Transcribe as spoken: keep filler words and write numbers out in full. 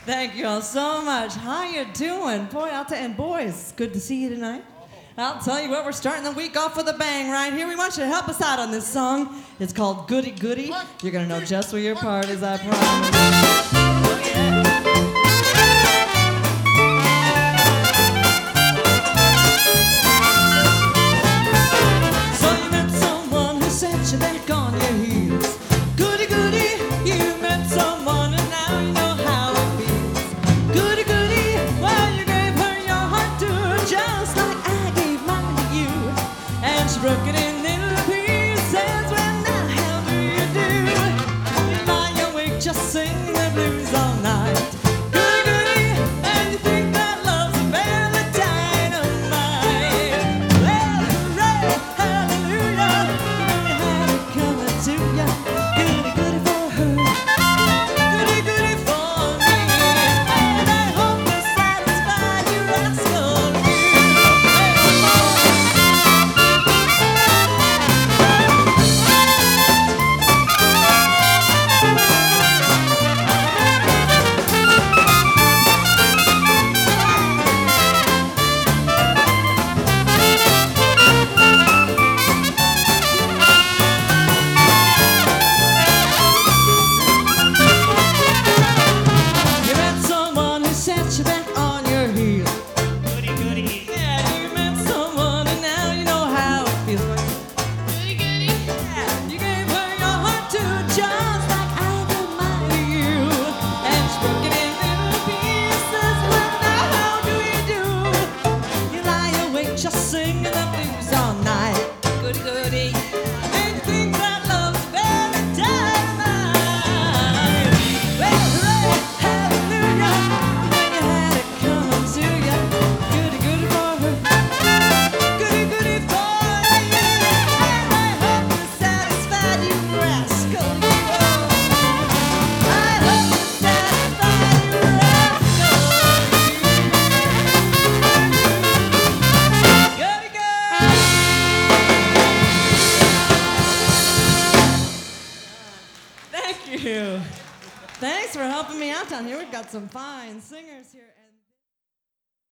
Thank you all so much. How you doing? Boy, I'll tell you, and boys, good to see you tonight. I'll tell you what, we're starting the week off with a bang right here. We want you to help us out on this song. It's called Goody Goody. You're going to know just where your part is, I promise. Oh, yeah. You back on your heels. Goody goody, you met someone and now you know how it feels. Goody goody, well you gave her your heart to her just like I gave mine to you. And she broke it in little pieces. Well now how do you do? You lie awake just singing the blues all night. Goody goody, and you think that love's a barely dynamite. Well hooray, hallelujah. To ya, goody goody for her, goody goody for me, and I hope to satisfy you, rascal you back on your heels. Goody goody. Yeah, you met someone and now you know how it feels. Goody goody. Yeah, you gave her your heart to just like I gave mine to you. And she broke it in little pieces. Well, now how do you do? You lie awake just singing the blues all night. Goody goody. And you think that love's very dynamite. Well, hooray, hallelujah. Thank you. Thanks for helping me out down here. We've got some fine singers here.